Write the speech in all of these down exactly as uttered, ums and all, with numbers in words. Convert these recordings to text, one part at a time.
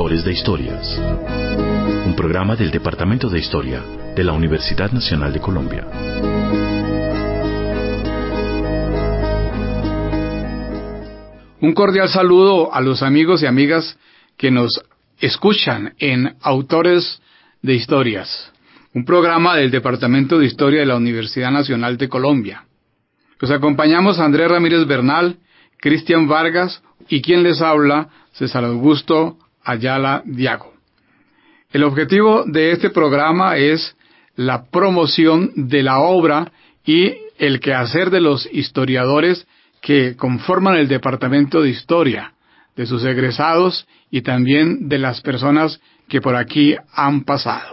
Autores de Historias. Un programa del Departamento de Historia de la Universidad Nacional de Colombia. Un cordial saludo a los amigos y amigas que nos escuchan en Autores de Historias, un programa del Departamento de Historia de la Universidad Nacional de Colombia. Los acompañamos Andrés Ramírez Bernal, Cristian Vargas y quien les habla, César Augusto Ayala Diago. El objetivo de este programa es la promoción de la obra y el quehacer de los historiadores que conforman el Departamento de Historia, de sus egresados y también de las personas que por aquí han pasado.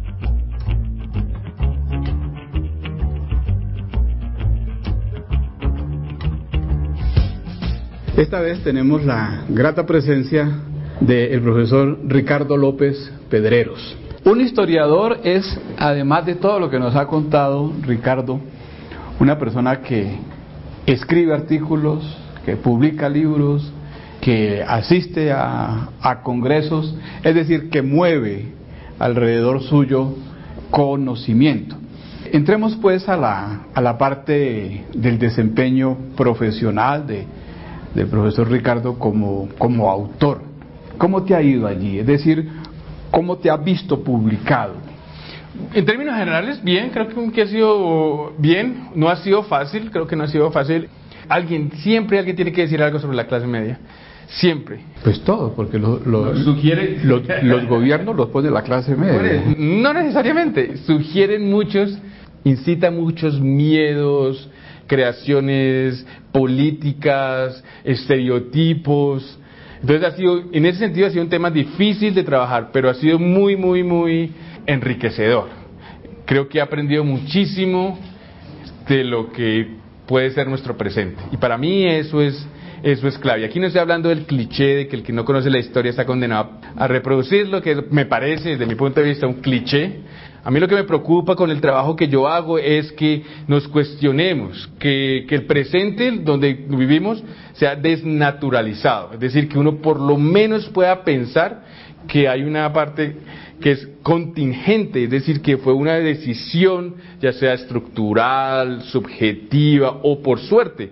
Esta vez tenemos la grata presencia del profesor Ricardo López Pedreros. Un historiador es, además de todo lo que nos ha contado Ricardo, una persona que escribe artículos, que publica libros, que asiste a, a congresos, es decir, que mueve alrededor suyo conocimiento. Entremos pues a la, a la parte del desempeño profesional de, del profesor Ricardo como, como autor. ¿Cómo te ha ido allí? Es decir, ¿cómo te has visto publicado? En términos generales, bien, creo que ha sido bien, no ha sido fácil, creo que no ha sido fácil. Alguien, siempre alguien tiene que decir algo sobre la clase media, siempre. Pues todo, porque lo, lo, Nos sugiere... los, los gobiernos los pone la clase media. No necesariamente, sugieren muchos, incita muchos miedos, creaciones políticas, estereotipos. Entonces ha sido, en ese sentido ha sido un tema difícil de trabajar, pero ha sido muy, muy, muy enriquecedor. Creo que he aprendido muchísimo de lo que puede ser nuestro presente. Y para mí eso es, eso es clave. Aquí no estoy hablando del cliché de que el que no conoce la historia está condenado a reproducirlo, que me parece, desde mi punto de vista, un cliché. A mí lo que me preocupa con el trabajo que yo hago es que nos cuestionemos, que, que el presente donde vivimos sea desnaturalizado, es decir, que uno por lo menos pueda pensar que hay una parte que es contingente, es decir, que fue una decisión ya sea estructural, subjetiva o por suerte,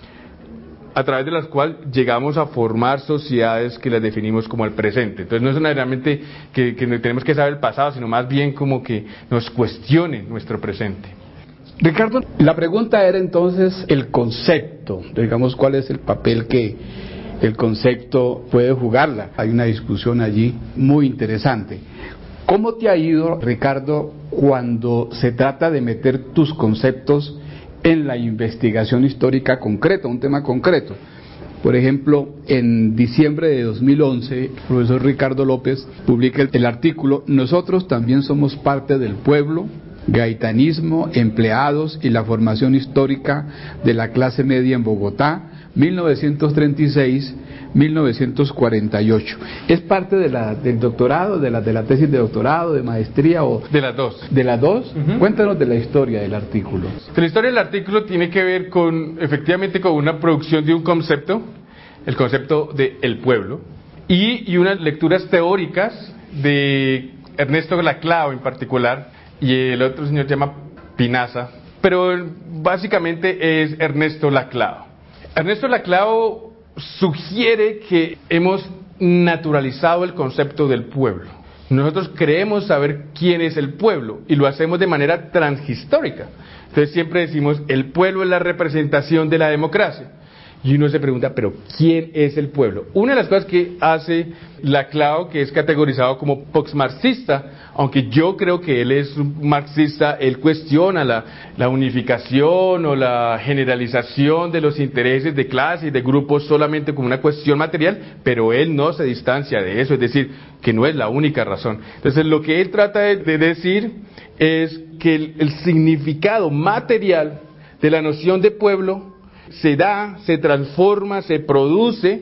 a través de las cuales llegamos a formar sociedades que las definimos como el presente. Entonces no es necesariamente que, que tenemos que saber el pasado, sino más bien como que nos cuestione nuestro presente. Ricardo, la pregunta era entonces el concepto, digamos, cuál es el papel que el concepto puede jugarla. Hay una discusión allí muy interesante. ¿Cómo te ha ido, Ricardo, cuando se trata de meter tus conceptos en la investigación histórica concreta, un tema concreto? Por ejemplo, en diciembre de dos mil once, el profesor Ricardo López publica el, el artículo "Nosotros también somos parte del pueblo, gaitanismo, empleados y la formación histórica de la clase media en Bogotá, mil novecientos treinta y seis a mil novecientos cuarenta y ocho". ¿Es parte de la, del doctorado, de la, de la tesis de doctorado, de maestría o...? De las dos. ¿De las dos? Uh-huh. Cuéntanos de la historia del artículo. La historia del artículo tiene que ver con, efectivamente, con una producción de un concepto, el concepto de el pueblo, y, y unas lecturas teóricas de Ernesto Laclau en particular, y el otro señor se llama Pinaza, pero básicamente es Ernesto Laclau. Ernesto Laclau sugiere que hemos naturalizado el concepto del pueblo. Nosotros creemos saber quién es el pueblo y lo hacemos de manera transhistórica. Entonces siempre decimos, el pueblo es la representación de la democracia. Y uno se pregunta, ¿pero quién es el pueblo? Una de las cosas que hace Laclau, que es categorizado como post-marxista, aunque yo creo que él es un marxista, él cuestiona la, la unificación o la generalización de los intereses de clase y de grupos solamente como una cuestión material, pero él no se distancia de eso, es decir, que no es la única razón. Entonces lo que él trata de, de decir es que el, el significado material de la noción de pueblo se da, se transforma, se produce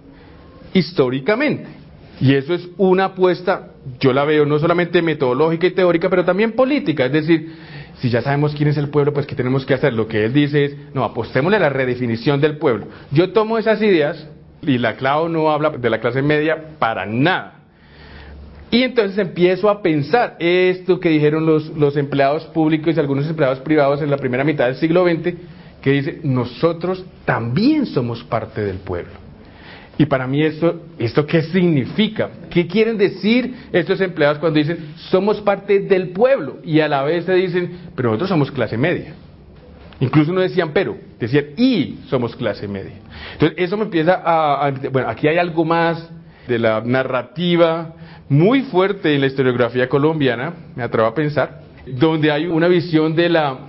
históricamente. Y eso es una apuesta, yo la veo no solamente metodológica y teórica, pero también política. Es decir, si ya sabemos quién es el pueblo, pues ¿qué tenemos que hacer? Lo que él dice es, no, apostémosle a la redefinición del pueblo. Yo tomo esas ideas, y Laclau no habla de la clase media para nada. Y entonces empiezo a pensar esto que dijeron los, los empleados públicos y algunos empleados privados en la primera mitad del siglo veinte, que dice, nosotros también somos parte del pueblo. Y para mí esto, ¿esto qué significa? ¿Qué quieren decir estos empleados cuando dicen, somos parte del pueblo? Y a la vez se dicen, pero nosotros somos clase media. Incluso no decían pero, decían y somos clase media. Entonces eso me empieza a, a... Bueno, aquí hay algo más de la narrativa muy fuerte en la historiografía colombiana, me atrevo a pensar, donde hay una visión de la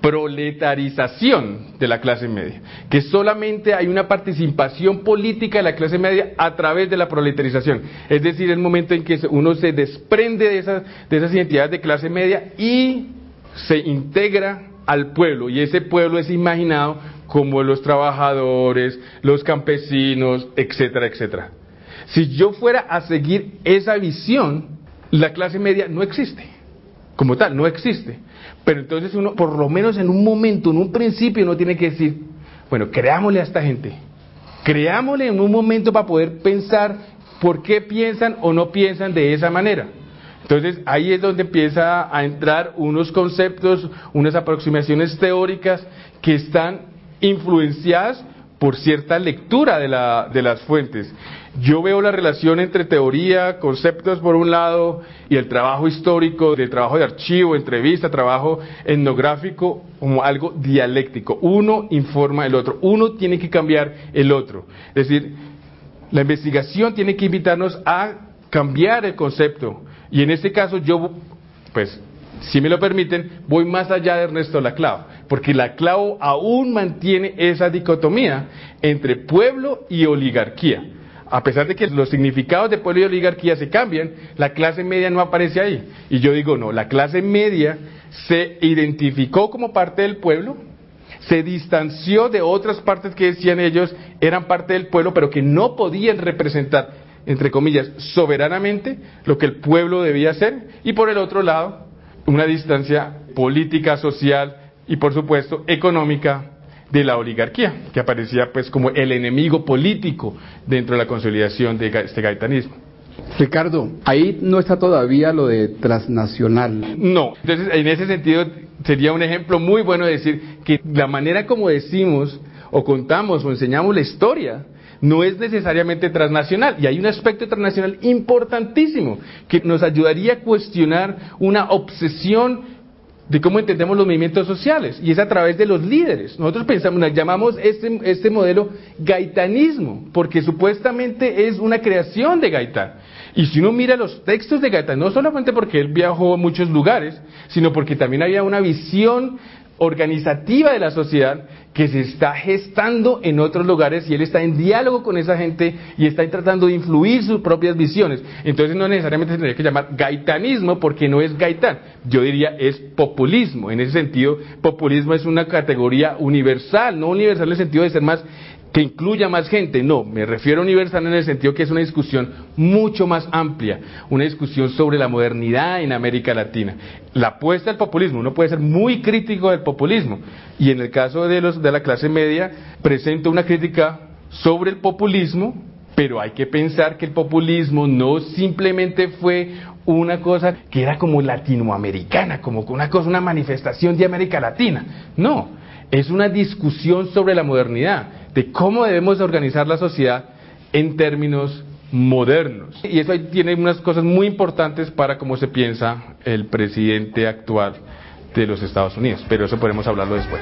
proletarización de la clase media, que solamente hay una participación política de la clase media a través de la proletarización, es decir, el momento en que uno se desprende de esas, de esas identidades de clase media y se integra al pueblo, y ese pueblo es imaginado como los trabajadores, los campesinos, etcétera, etcétera. Si yo fuera a seguir esa visión, la clase media no existe, como tal, no existe. Pero entonces uno, por lo menos en un momento, en un principio, uno tiene que decir, bueno, creámosle a esta gente, creámosle en un momento para poder pensar por qué piensan o no piensan de esa manera. Entonces ahí es donde empieza a entrar unos conceptos, unas aproximaciones teóricas que están influenciadas por cierta lectura de, la, de las fuentes. Yo veo la relación entre teoría, conceptos por un lado, y el trabajo histórico, del trabajo de archivo, entrevista, trabajo etnográfico, como algo dialéctico. Uno informa el otro, uno tiene que cambiar el otro. Es decir, la investigación tiene que invitarnos a cambiar el concepto. Y en este caso yo, pues, si me lo permiten, voy más allá de Ernesto Laclau, porque Laclau aún mantiene esa dicotomía entre pueblo y oligarquía. A pesar de que los significados de pueblo y oligarquía se cambian, la clase media no aparece ahí. Y yo digo, no, la clase media se identificó como parte del pueblo, se distanció de otras partes que decían ellos eran parte del pueblo, pero que no podían representar, entre comillas, soberanamente lo que el pueblo debía hacer, y por el otro lado, una distancia política, social y por supuesto económica de la oligarquía, que aparecía pues como el enemigo político dentro de la consolidación de este gaitanismo. Ricardo, ahí no está todavía lo de transnacional. No, entonces en ese sentido sería un ejemplo muy bueno de decir que la manera como decimos o contamos o enseñamos la historia no es necesariamente transnacional, y hay un aspecto transnacional importantísimo que nos ayudaría a cuestionar una obsesión de cómo entendemos los movimientos sociales, y es a través de los líderes. Nosotros pensamos, nos llamamos este, este modelo gaitanismo, porque supuestamente es una creación de Gaitán. Y si uno mira los textos de Gaitán, no solamente porque él viajó a muchos lugares, sino porque también había una visión organizativa de la sociedad que se está gestando en otros lugares, y él está en diálogo con esa gente y está tratando de influir sus propias visiones. Entonces no necesariamente se tendría que llamar gaitanismo, porque no es Gaitán, yo diría es populismo. En ese sentido, populismo es una categoría universal, no universal en el sentido de ser más, que incluya más gente, no, me refiero a universal en el sentido que es una discusión mucho más amplia, una discusión sobre la modernidad en América Latina. La apuesta al populismo, uno puede ser muy crítico del populismo, y en el caso de los de la clase media presenta una crítica sobre el populismo, pero hay que pensar que el populismo no simplemente fue una cosa que era como latinoamericana, como una cosa, una manifestación de América Latina, no, es una discusión sobre la modernidad, de cómo debemos organizar la sociedad en términos modernos. Y eso tiene unas cosas muy importantes para cómo se piensa el presidente actual de los Estados Unidos, pero eso podemos hablarlo después.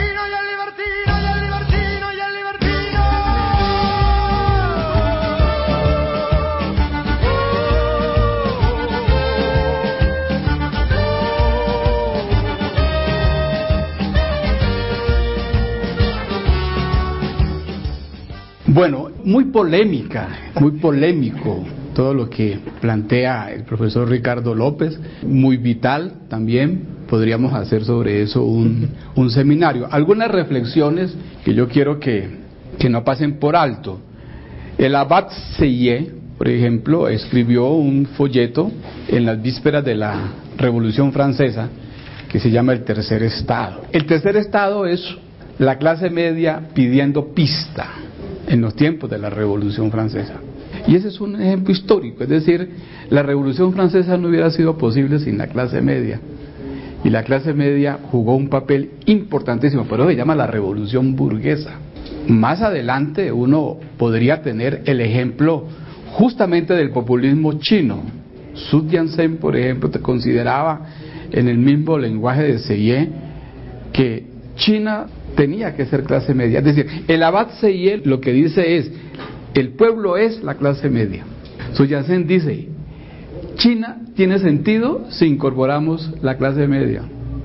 Bueno, muy polémica, muy polémico todo lo que plantea el profesor Ricardo López, muy vital también, podríamos hacer sobre eso un, un seminario. Algunas reflexiones que yo quiero que, que no pasen por alto. El abad Seyé, por ejemplo, escribió un folleto en las vísperas de la Revolución Francesa que se llama El Tercer Estado. El Tercer Estado es la clase media pidiendo pista en los tiempos de la Revolución Francesa. Y ese es un ejemplo histórico, es decir, la Revolución Francesa no hubiera sido posible sin la clase media. Y la clase media jugó un papel importantísimo, por eso se llama la Revolución Burguesa. Más adelante uno podría tener el ejemplo justamente del populismo chino. Sun Yat-sen, por ejemplo, te consideraba en el mismo lenguaje de Seyé que China tenía que ser clase media. Es decir, el abad Seyé lo que dice es, el pueblo es la clase media. Sun Yat-sen dice, China tiene sentido si incorporamos la clase media.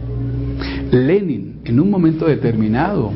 Lenin, en un momento determinado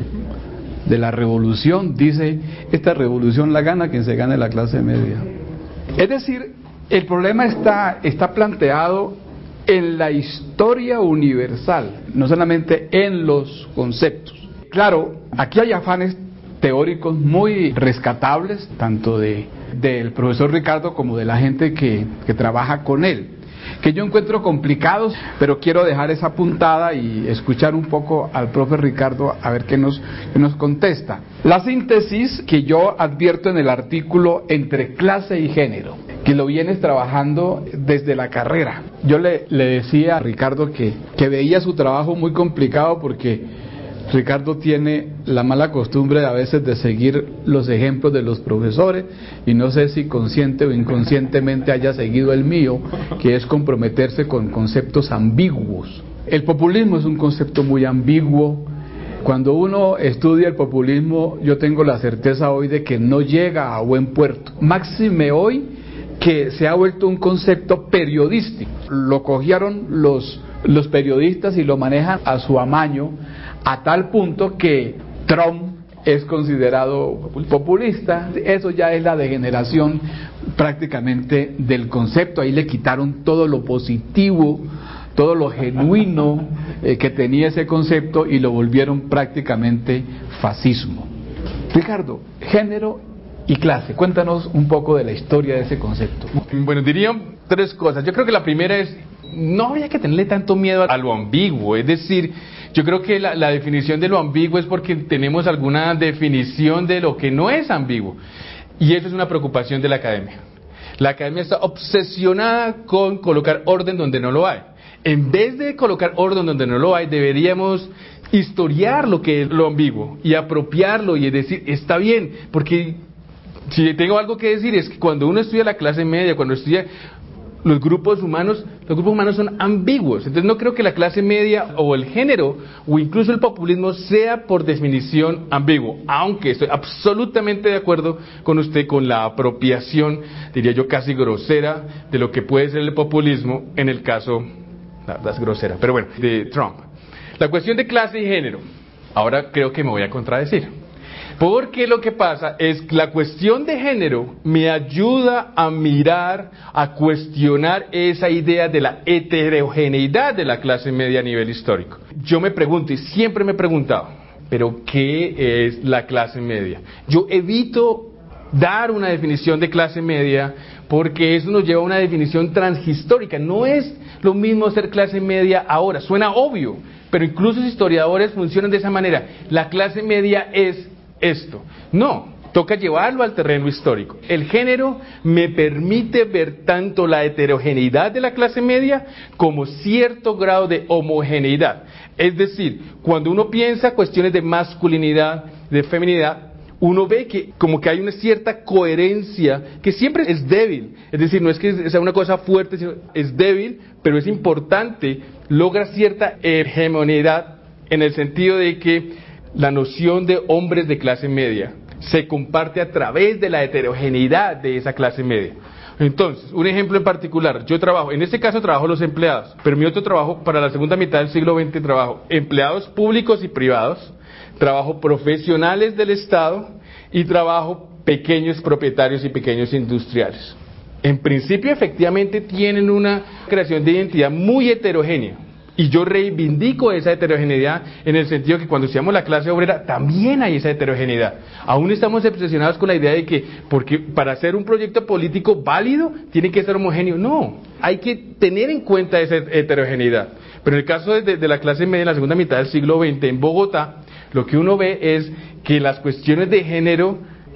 de la revolución, dice, esta revolución la gana quien se gane la clase media. Es decir, el problema está, está planteado en la historia universal, no solamente en los conceptos. Claro, aquí hay afanes teóricos muy rescatables, tanto de del profesor Ricardo como de la gente que, que trabaja con él, que yo encuentro complicados, pero quiero dejar esa puntada y escuchar un poco al profe Ricardo a ver qué nos, qué nos contesta. La síntesis que yo advierto en el artículo Entre clase y género, que lo vienes trabajando desde la carrera. Yo le, le decía a Ricardo que, que veía su trabajo muy complicado porque Ricardo tiene la mala costumbre a veces de seguir los ejemplos de los profesores, y no sé si consciente o inconscientemente haya seguido el mío, que es comprometerse con conceptos ambiguos. El populismo es un concepto muy ambiguo. Cuando uno estudia el populismo, yo tengo la certeza hoy de que no llega a buen puerto. Máxime hoy que se ha vuelto un concepto periodístico. Lo cogieron los, los periodistas y lo manejan a su amaño, a tal punto que Trump es considerado populista. Eso ya es la degeneración prácticamente del concepto. Ahí le quitaron todo lo positivo, todo lo genuino eh, que tenía ese concepto, y lo volvieron prácticamente fascismo. Ricardo, género y clase, cuéntanos un poco de la historia de ese concepto. Bueno, diría tres cosas. Yo creo que la primera es, no había que tenerle tanto miedo a lo ambiguo, es decir, yo creo que la, la definición de lo ambiguo es porque tenemos alguna definición de lo que no es ambiguo, y eso es una preocupación de la academia. La academia está obsesionada con colocar orden donde no lo hay. En vez de colocar orden donde no lo hay, deberíamos historiar lo que es lo ambiguo y apropiarlo y decir, está bien, porque si tengo algo que decir es que cuando uno estudia la clase media, cuando estudia los grupos humanos, los grupos humanos son ambiguos. Entonces no creo que la clase media o el género o incluso el populismo sea por definición ambiguo, aunque estoy absolutamente de acuerdo con usted con la apropiación, diría yo casi grosera, de lo que puede ser el populismo en el caso, la verdad es grosera, pero bueno, de Trump. La cuestión de clase y género, ahora creo que me voy a contradecir. Porque lo que pasa es que la cuestión de género me ayuda a mirar, a cuestionar esa idea de la heterogeneidad de la clase media a nivel histórico. Yo me pregunto, y siempre me he preguntado, ¿pero qué es la clase media? Yo evito dar una definición de clase media porque eso nos lleva a una definición transhistórica. No es lo mismo ser clase media ahora, suena obvio, pero incluso los historiadores funcionan de esa manera. La clase media es esto. No, toca llevarlo al terreno histórico. El género me permite ver tanto la heterogeneidad de la clase media como cierto grado de homogeneidad. Es decir, cuando uno piensa cuestiones de masculinidad, de feminidad, uno ve que como que hay una cierta coherencia que siempre es débil. Es decir, no es que sea una cosa fuerte, sino es débil, pero es importante, logra cierta hegemonidad en el sentido de que la noción de hombres de clase media se comparte a través de la heterogeneidad de esa clase media. Entonces, un ejemplo en particular, yo trabajo, en este caso trabajo los empleados, pero mi otro trabajo para la segunda mitad del siglo veinte trabajo empleados públicos y privados, trabajo profesionales del Estado y trabajo pequeños propietarios y pequeños industriales. En principio, efectivamente, tienen una creación de identidad muy heterogénea. Y yo reivindico esa heterogeneidad en el sentido que cuando estudiamos la clase obrera también hay esa heterogeneidad. Aún estamos obsesionados con la idea de que porque para hacer un proyecto político válido tiene que ser homogéneo. No, hay que tener en cuenta esa heterogeneidad. Pero en el caso de, de la clase media en la segunda mitad del siglo veinte en Bogotá, lo que uno ve es que las cuestiones de género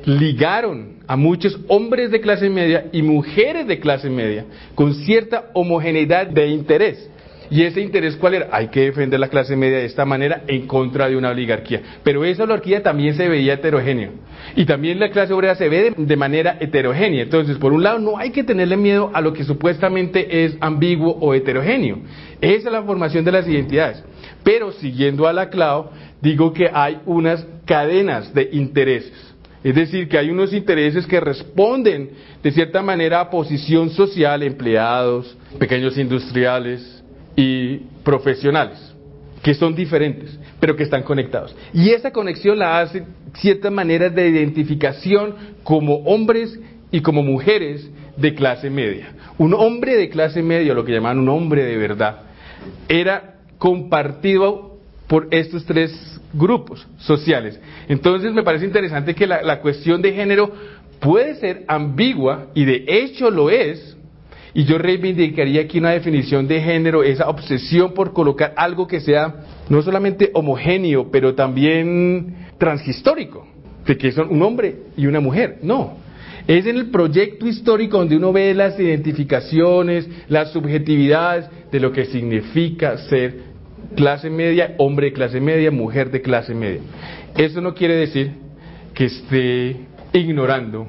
ligaron a muchos hombres de clase media y mujeres de clase media con cierta homogeneidad de interés. ¿Y ese interés cuál era? Hay que defender la clase media de esta manera en contra de una oligarquía. Pero esa oligarquía también se veía heterogénea. Y también la clase obrera se ve de, de manera heterogénea. Entonces, por un lado, no hay que tenerle miedo a lo que supuestamente es ambiguo o heterogéneo. Esa es la formación de las identidades. Pero, siguiendo a la Clau, digo que hay unas cadenas de intereses. Es decir, que hay unos intereses que responden de cierta manera a posición social, empleados, pequeños industriales y profesionales, que son diferentes, pero que están conectados. Y esa conexión la hace ciertas maneras de identificación como hombres y como mujeres de clase media. Un hombre de clase media, lo que llamaban un hombre de verdad, era compartido por estos tres grupos sociales. Entonces me parece interesante que la, la cuestión de género puede ser ambigua, y de hecho lo es, y yo reivindicaría aquí una definición de género, esa obsesión por colocar algo que sea no solamente homogéneo, pero también transhistórico, de que son un hombre y una mujer. No, es en el proyecto histórico donde uno ve las identificaciones, las subjetividades de lo que significa ser clase media, hombre de clase media, mujer de clase media. Eso no quiere decir que esté ignorando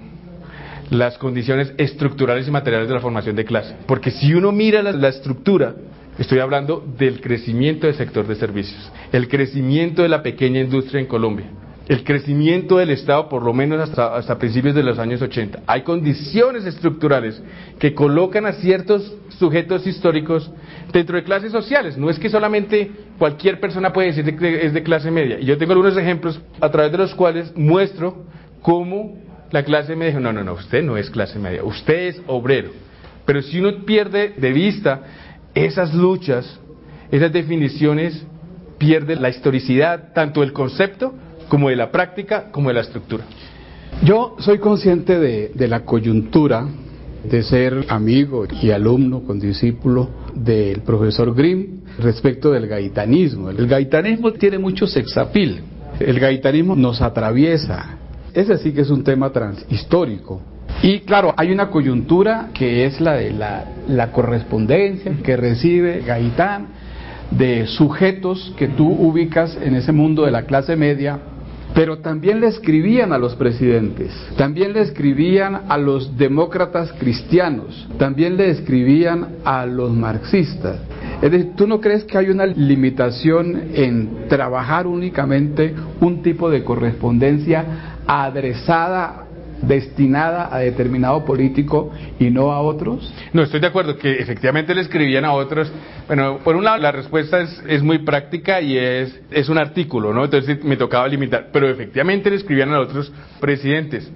las condiciones estructurales y materiales de la formación de clase, porque si uno mira la, la estructura, estoy hablando del crecimiento del sector de servicios, el crecimiento de la pequeña industria en Colombia, el crecimiento del Estado por lo menos hasta, hasta principios de los años ochenta. Hay condiciones estructurales que colocan a ciertos sujetos históricos dentro de clases sociales. No es que solamente cualquier persona puede decir que es de clase media. Y yo tengo algunos ejemplos a través de los cuales muestro cómo la clase media dijo, no, no, no, usted no es clase media, usted es obrero. Pero si uno pierde de vista esas luchas, esas definiciones, pierde la historicidad, tanto del concepto, como de la práctica, como de la estructura. Yo soy consciente de, de la coyuntura de ser amigo y alumno, condiscípulo del profesor Grimm respecto del gaitanismo. El gaitanismo tiene mucho sexapil, el gaitanismo nos atraviesa. Ese sí que es un tema transhistórico. Y claro, hay una coyuntura que es la de la, la correspondencia que recibe Gaitán de sujetos que tú ubicas en ese mundo de la clase media, pero también le escribían a los presidentes, también le escribían a los demócratas cristianos, también le escribían a los marxistas. Es decir, ¿tú no crees que hay una limitación en trabajar únicamente un tipo de correspondencia adresada, destinada a determinado político y no a otros? No, estoy de acuerdo que efectivamente le escribían a otros. Bueno, por un lado la respuesta es, es muy práctica y es, es un artículo, ¿no? Entonces me tocaba limitar, pero efectivamente le escribían a otros presidentes.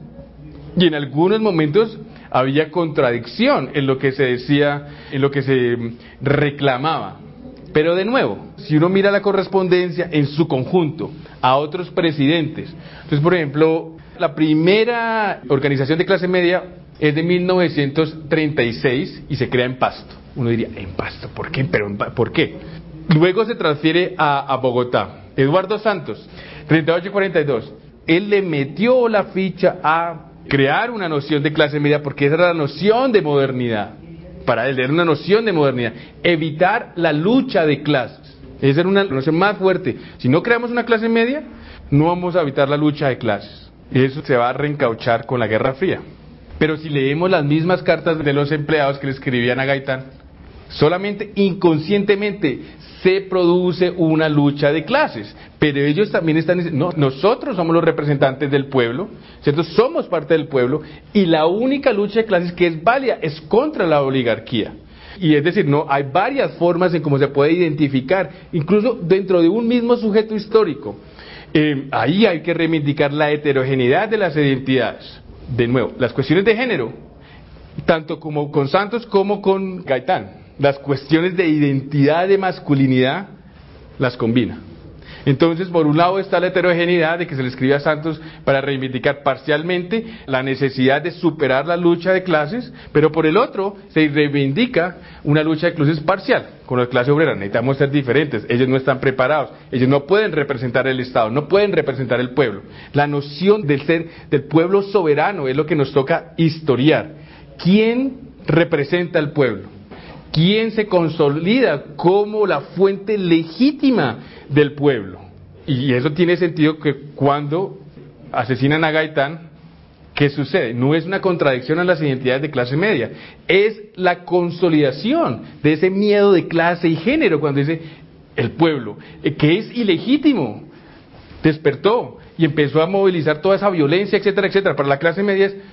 Y en algunos momentos había contradicción en lo que se decía, en lo que se reclamaba. Pero de nuevo, si uno mira la correspondencia en su conjunto a otros presidentes, entonces por ejemplo, la primera organización de clase media es de mil novecientos treinta y seis y se crea en Pasto. Uno diría, ¿en Pasto? ¿Por qué? ¿Pero en ¿por qué? Luego se transfiere a, a Bogotá. Eduardo Santos, treinta y ocho cuarenta y dos. Él le metió la ficha a crear una noción de clase media porque esa era la noción de modernidad. Para él era una noción de modernidad. Evitar la lucha de clases. Esa era una noción más fuerte. Si no creamos una clase media, no vamos a evitar la lucha de clases. Y eso se va a reencauchar con la Guerra Fría. Pero si leemos las mismas cartas de los empleados que le escribían a Gaitán, solamente inconscientemente se produce una lucha de clases. Pero ellos también están diciendo, no, nosotros somos los representantes del pueblo, ¿cierto? Somos parte del pueblo y la única lucha de clases que es válida es contra la oligarquía. Y es decir, no, hay varias formas en cómo se puede identificar, incluso dentro de un mismo sujeto histórico. Eh, ahí hay que reivindicar la heterogeneidad de las identidades. De nuevo, las cuestiones de género, tanto como con Santos como con Gaitán, las cuestiones de identidad de masculinidad las combina. Entonces, por un lado está la heterogeneidad de que se le escribe a Santos para reivindicar parcialmente la necesidad de superar la lucha de clases, pero por el otro se reivindica una lucha de clases parcial. Con la clase obrera necesitamos ser diferentes, ellos no están preparados, ellos no pueden representar el Estado, no pueden representar el pueblo. La noción del ser del pueblo soberano es lo que nos toca historiar. ¿Quién representa al pueblo? ¿Quién se consolida como la fuente legítima del pueblo? Y eso tiene sentido que cuando asesinan a Gaitán, ¿qué sucede? No es una contradicción a las identidades de clase media, es la consolidación de ese miedo de clase y género, cuando dice el pueblo, que es ilegítimo, despertó y empezó a movilizar toda esa violencia, etcétera, etcétera. Para la clase media es,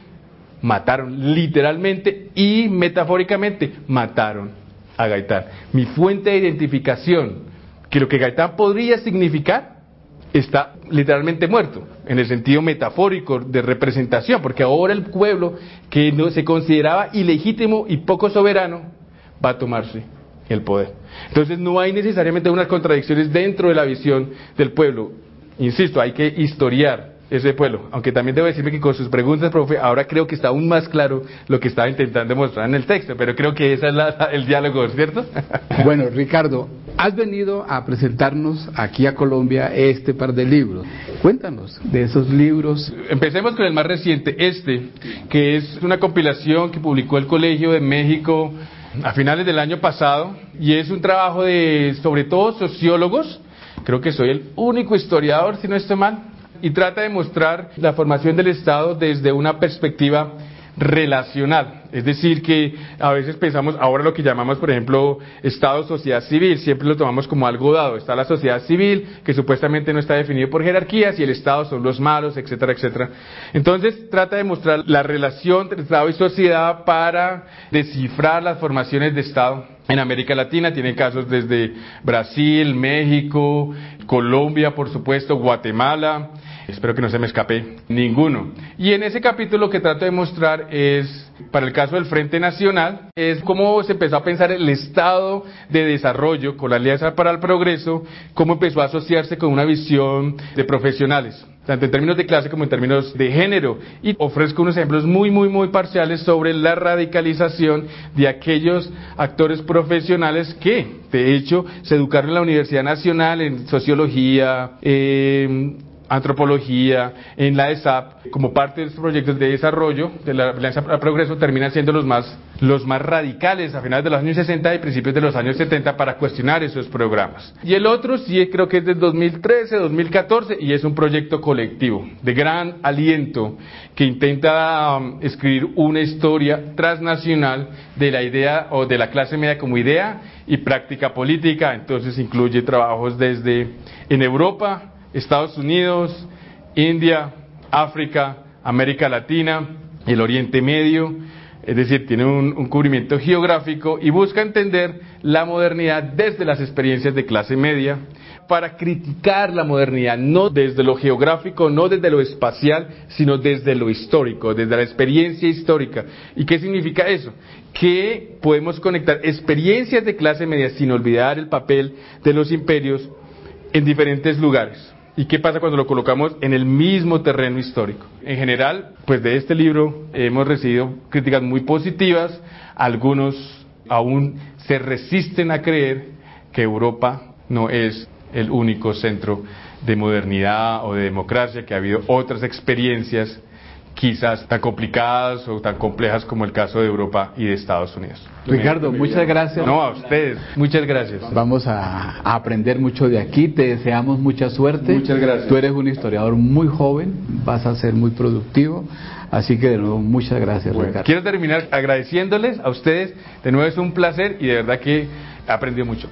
mataron literalmente y metafóricamente, mataron a Gaitán. Mi fuente de identificación, que lo que Gaitán podría significar, está literalmente muerto, en el sentido metafórico de representación, porque ahora el pueblo que no se consideraba ilegítimo y poco soberano va a tomarse el poder. Entonces no hay necesariamente unas contradicciones dentro de la visión del pueblo. Insisto, hay que historiar ese pueblo, aunque también debo decirme que con sus preguntas, profe, ahora creo que está aún más claro lo que estaba intentando mostrar en el texto, pero creo que ese es la, el diálogo, ¿cierto? Bueno, Ricardo, has venido a presentarnos aquí a Colombia este par de libros. Cuéntanos de esos libros. Empecemos con el más reciente, este, que es una compilación que publicó el Colegio de México a finales del año pasado, y es un trabajo de, sobre todo, sociólogos. Creo que soy el único historiador, si no estoy mal, y trata de mostrar la formación del Estado desde una perspectiva relacional, es decir, que a veces pensamos ahora lo que llamamos, por ejemplo, Estado, sociedad civil, siempre lo tomamos como algo dado. Está la sociedad civil, que supuestamente no está definido por jerarquías, y el Estado son los malos, etcétera, etcétera. Entonces trata de mostrar la relación entre Estado y sociedad para descifrar las formaciones de Estado en América Latina. Tiene casos desde Brasil, México, Colombia, por supuesto, Guatemala. Espero que no se me escape ninguno. Y en ese capítulo lo que trato de mostrar es, para el caso del Frente Nacional, es cómo se empezó a pensar el estado de desarrollo con la Alianza para el Progreso, cómo empezó a asociarse con una visión de profesionales, tanto en términos de clase como en términos de género. Y ofrezco unos ejemplos muy, muy, muy parciales sobre la radicalización de aquellos actores profesionales que, de hecho, se educaron en la Universidad Nacional en sociología, eh, antropología, en la E S A P, como parte de los proyectos de desarrollo de la Alianza para el Progreso, terminan siendo los más, los más radicales a finales de los años sesenta y principios de los años setenta para cuestionar esos programas. Y el otro sí creo que es del dos mil trece, dos mil catorce, y es un proyecto colectivo de gran aliento que intenta um, escribir una historia transnacional de la idea o de la clase media como idea y práctica política. Entonces incluye trabajos desde en Europa, Estados Unidos, India, África, América Latina, el Oriente Medio, es decir, tiene un, un cubrimiento geográfico y busca entender la modernidad desde las experiencias de clase media para criticar la modernidad, no desde lo geográfico, no desde lo espacial, sino desde lo histórico, desde la experiencia histórica. ¿Y qué significa eso? Que podemos conectar experiencias de clase media sin olvidar el papel de los imperios en diferentes lugares. ¿Y qué pasa cuando lo colocamos en el mismo terreno histórico? En general, pues de este libro hemos recibido críticas muy positivas. Algunos aún se resisten a creer que Europa no es el único centro de modernidad o de democracia, que ha habido otras experiencias quizás tan complicadas o tan complejas como el caso de Europa y de Estados Unidos. Ricardo, muchas gracias. No, a ustedes, muchas gracias. Vamos a, a aprender mucho de aquí, te deseamos mucha suerte. Muchas gracias. Tú eres un historiador muy joven, vas a ser muy productivo, así que de nuevo muchas gracias, Bueno, Ricardo. quiero terminar agradeciéndoles a ustedes, de nuevo es un placer y de verdad que he aprendido mucho.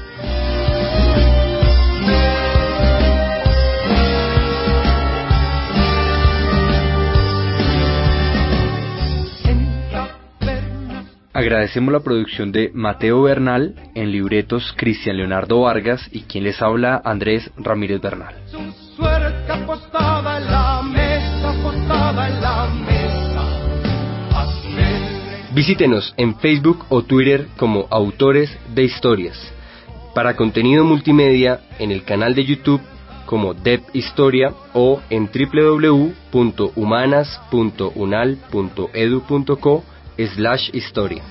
Agradecemos la producción de Mateo Bernal, en libretos Cristian Leonardo Vargas y quien les habla Andrés Ramírez Bernal. Su suerte apostada en la mesa, apostada en la mesa. Visítenos en Facebook o Twitter como Autores de Historias Para contenido multimedia, en el canal de YouTube como D E P Historia o en w w w punto humanas punto unal punto edu punto co slash historia.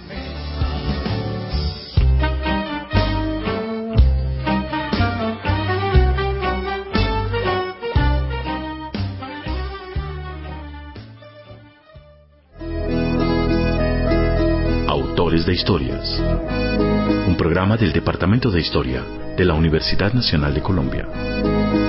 Autores de Historias. Un programa del Departamento de Historia de la Universidad Nacional de Colombia.